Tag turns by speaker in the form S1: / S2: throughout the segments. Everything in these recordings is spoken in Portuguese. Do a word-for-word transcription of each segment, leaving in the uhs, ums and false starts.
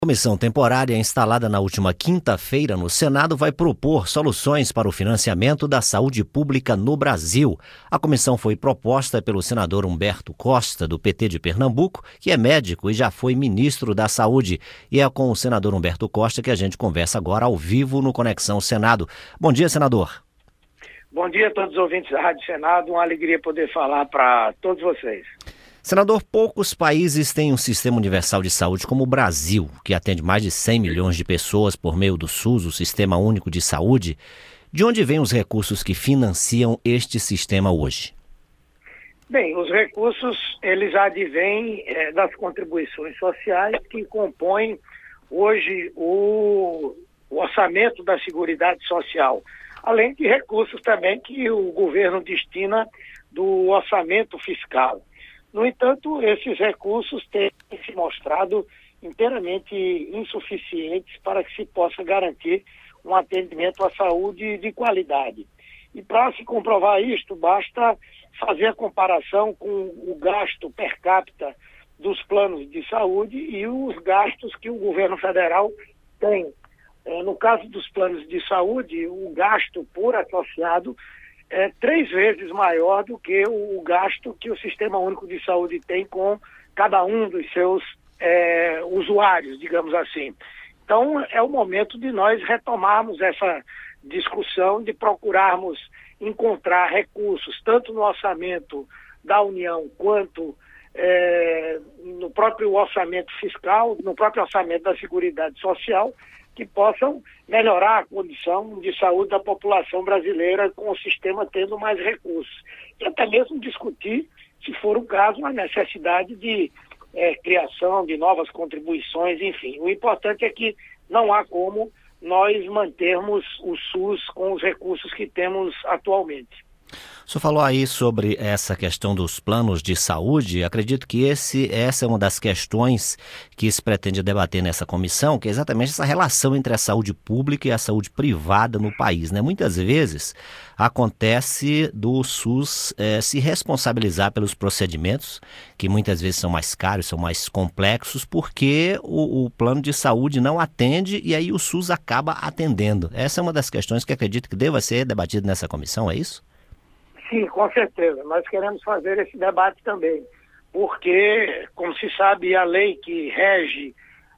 S1: A comissão temporária instalada na última quinta-feira no Senado vai propor soluções para o financiamento da saúde pública no Brasil. A comissão foi proposta pelo senador Humberto Costa, do P T de Pernambuco, que é médico e já foi ministro da Saúde. E é com o senador Humberto Costa que a gente conversa agora ao vivo no Conexão Senado. Bom dia, senador.
S2: Bom dia a todos os ouvintes da Rádio Senado. Uma alegria poder falar para todos vocês.
S1: Senador, poucos países têm um sistema universal de saúde como o Brasil, que atende mais de cem milhões de pessoas por meio do SUS, o Sistema Único de Saúde. De onde vêm os recursos que financiam este sistema hoje?
S2: Bem, os recursos, eles advêm é, das contribuições sociais que compõem hoje o, o orçamento da Seguridade Social, além de recursos também que o governo destina do orçamento fiscal. No entanto, esses recursos têm se mostrado inteiramente insuficientes para que se possa garantir um atendimento à saúde de qualidade. E para se comprovar isto, basta fazer a comparação com o gasto per capita dos planos de saúde e os gastos que o governo federal tem. No caso dos planos de saúde, o gasto por associado é três vezes maior do que o gasto que o Sistema Único de Saúde tem com cada um dos seus é, usuários, digamos assim. Então, é o momento de nós retomarmos essa discussão, de procurarmos encontrar recursos, tanto no orçamento da União, quanto é, no próprio orçamento fiscal, no próprio orçamento da Seguridade Social, que possam melhorar a condição de saúde da população brasileira com o sistema tendo mais recursos. E até mesmo discutir, se for o caso, a necessidade de é, criação de novas contribuições, enfim. O importante é que não há como nós mantermos o SUS com os recursos que temos atualmente.
S1: O senhor falou aí sobre essa questão dos planos de saúde. Acredito que esse, essa é uma das questões que se pretende debater nessa comissão, que é exatamente essa relação entre a saúde pública e a saúde privada no país, né? Muitas vezes acontece do SUS eh, se responsabilizar pelos procedimentos, que muitas vezes são mais caros, são mais complexos, porque o, o plano de saúde não atende e aí o SUS acaba atendendo. Essa é uma das questões que acredito que deva ser debatida nessa comissão, é isso?
S2: Sim, com certeza. Nós queremos fazer esse debate também, porque, como se sabe, a lei que rege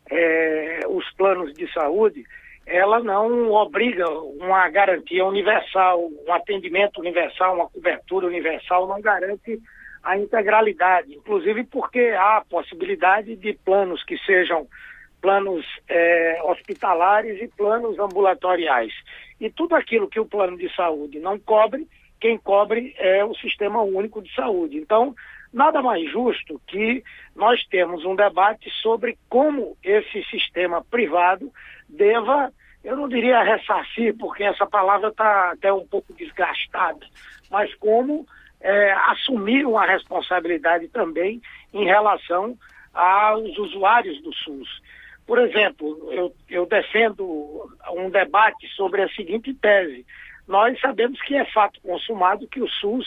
S2: é, os planos de saúde, ela não obriga uma garantia universal, um atendimento universal, uma cobertura universal, não garante a integralidade, inclusive porque há possibilidade de planos que sejam planos é, hospitalares e planos ambulatoriais. E tudo aquilo que o plano de saúde não cobre, quem cobre é o Sistema Único de Saúde. Então, nada mais justo que nós temos um debate sobre como esse sistema privado deva, eu não diria ressarcir, porque essa palavra está até um pouco desgastada, mas como é, assumir uma responsabilidade também em relação aos usuários do SUS. Por exemplo, eu, eu defendo um debate sobre a seguinte tese. Nós sabemos que é fato consumado que o SUS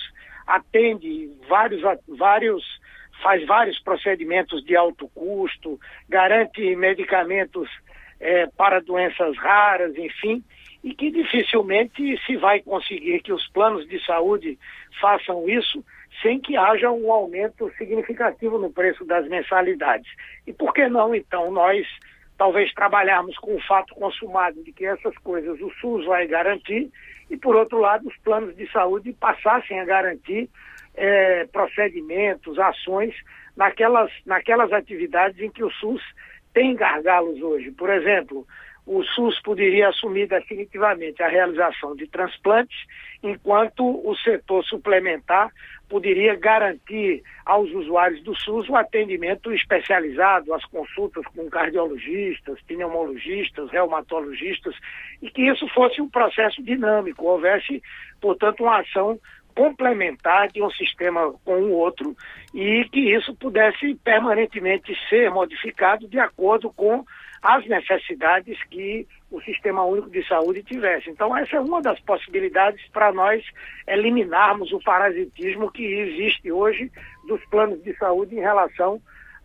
S2: atende vários, vários, faz vários procedimentos de alto custo, garante medicamentos é, para doenças raras, enfim, e que dificilmente se vai conseguir que os planos de saúde façam isso sem que haja um aumento significativo no preço das mensalidades. E por que não, então, nós talvez trabalharmos com o fato consumado de que essas coisas o SUS vai garantir e, por outro lado, os planos de saúde passassem a garantir é, procedimentos, ações naquelas, naquelas atividades em que o SUS tem gargalos hoje. Por exemplo, o SUS poderia assumir definitivamente a realização de transplantes, enquanto o setor suplementar poderia garantir aos usuários do SUS o atendimento especializado, as consultas com cardiologistas, pneumologistas, reumatologistas, e que isso fosse um processo dinâmico, houvesse, portanto, uma ação complementar de um sistema com o outro e que isso pudesse permanentemente ser modificado de acordo com as necessidades que o Sistema Único de Saúde tivesse. Então, essa é uma das possibilidades para nós eliminarmos o parasitismo que existe hoje dos planos de saúde em relação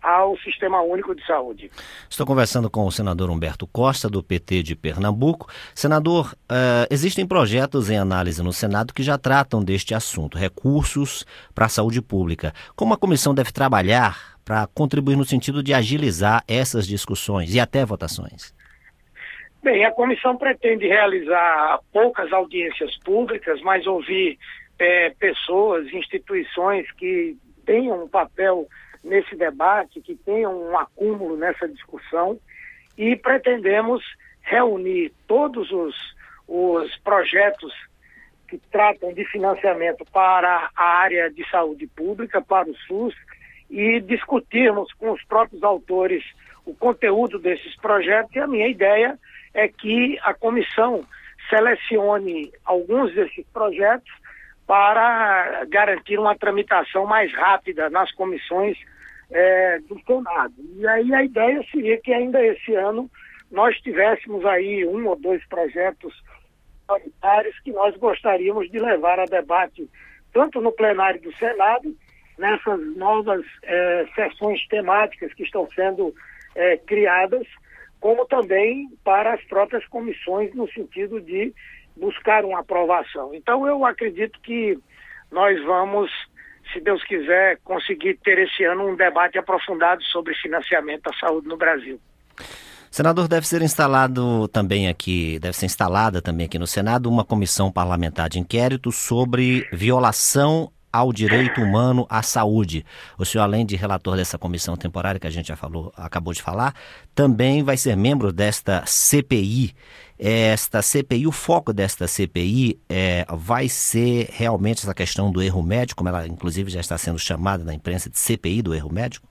S2: ao Sistema Único de Saúde.
S1: Estou conversando com o senador Humberto Costa, do P T de Pernambuco. Senador, uh, existem projetos em análise no Senado que já tratam deste assunto, recursos para a saúde pública. Como a comissão deve trabalhar para contribuir no sentido de agilizar essas discussões e até votações?
S2: Bem, a comissão pretende realizar poucas audiências públicas, mas ouvir é, pessoas, instituições que tenham um papel nesse debate, que tenham um acúmulo nessa discussão, e pretendemos reunir todos os, os projetos que tratam de financiamento para a área de saúde pública, para o SUS, e discutirmos com os próprios autores o conteúdo desses projetos. E a minha ideia é que a comissão selecione alguns desses projetos para garantir uma tramitação mais rápida nas comissões é, do Senado. E aí a ideia seria que ainda esse ano nós tivéssemos aí um ou dois projetos prioritários que nós gostaríamos de levar a debate tanto no plenário do Senado, nessas novas é, sessões temáticas que estão sendo é, criadas, como também para as próprias comissões no sentido de buscar uma aprovação. Então eu acredito que nós vamos, se Deus quiser, conseguir ter esse ano um debate aprofundado sobre financiamento da saúde no Brasil.
S1: Senador, deve ser instalado também aqui, deve ser instalada também aqui no Senado uma comissão parlamentar de inquérito sobre violação ao direito humano à saúde. O senhor, além de relator dessa comissão temporária que a gente já falou, acabou de falar, também vai ser membro desta C P I. Esta C P I, o foco desta C P I é, vai ser realmente essa questão do erro médico, como ela inclusive já está sendo chamada na imprensa de C P I do erro médico?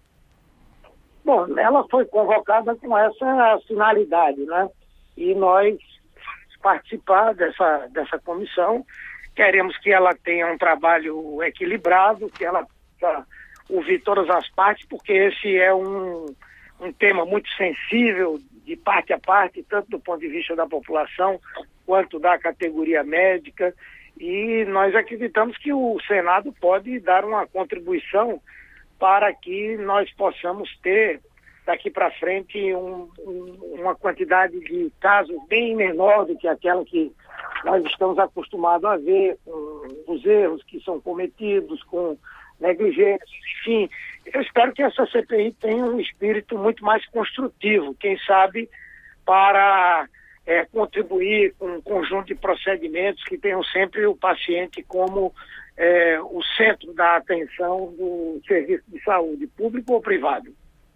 S2: Bom, ela foi convocada com essa finalidade, né? E nós vamos participar dessa, dessa comissão. Queremos que ela tenha um trabalho equilibrado, que ela possa ouvir todas as partes, porque esse é um, um tema muito sensível, de parte a parte, tanto do ponto de vista da população, quanto da categoria médica, e nós acreditamos que o Senado pode dar uma contribuição para que nós possamos ter, daqui para frente, um, um, uma quantidade de casos bem menor do que aquela que nós estamos acostumados a ver, com os erros que são cometidos, com negligência, enfim. Eu espero que essa C P I tenha um espírito muito mais construtivo, quem sabe, para é, contribuir com um conjunto de procedimentos que tenham sempre o paciente como é, o centro da atenção do serviço de saúde, público ou privado.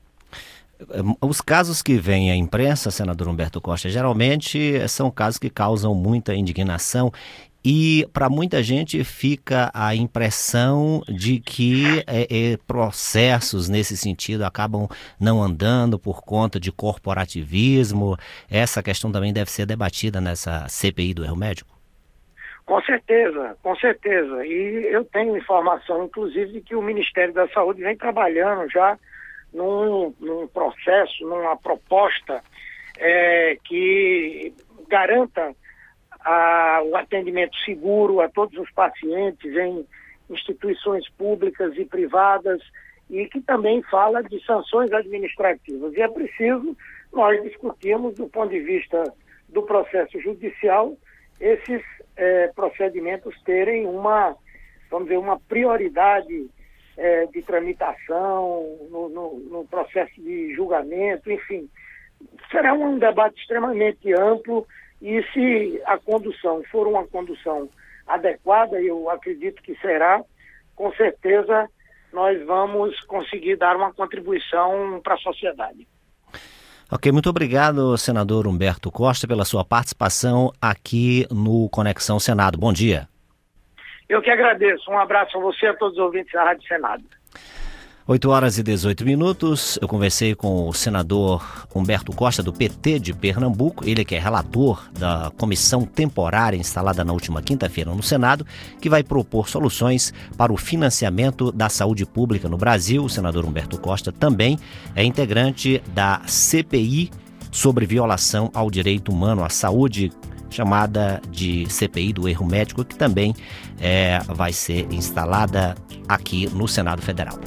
S1: Os casos que vêm à imprensa, senador Humberto Costa, geralmente são casos que causam muita indignação e para muita gente fica a impressão de que é, é, processos nesse sentido acabam não andando por conta de corporativismo. Essa questão também deve ser debatida nessa C P I do erro médico?
S2: Com certeza, com certeza. E eu tenho informação, inclusive, de que o Ministério da Saúde vem trabalhando já Num, num processo, numa proposta é, que garanta a, o atendimento seguro a todos os pacientes em instituições públicas e privadas e que também fala de sanções administrativas. E é preciso nós discutirmos do ponto de vista do processo judicial esses é, procedimentos terem uma, vamos dizer, uma prioridade É, de tramitação, no, no, no processo de julgamento, enfim. Será um debate extremamente amplo e se a condução for uma condução adequada, eu acredito que será, com certeza nós vamos conseguir dar uma contribuição para a sociedade.
S1: Ok, muito obrigado, senador Humberto Costa, pela sua participação aqui no Conexão Senado. Bom dia.
S2: Eu que agradeço. Um abraço a você e a todos os ouvintes da Rádio Senado.
S1: oito horas e dezoito minutos. Eu conversei com o senador Humberto Costa, do P T de Pernambuco. Ele que é relator da comissão temporária instalada na última quinta-feira no Senado, que vai propor soluções para o financiamento da saúde pública no Brasil. O senador Humberto Costa também é integrante da C P I sobre violação ao direito humano à saúde, chamada de C P I do erro médico, que também é, vai ser instalada aqui no Senado Federal.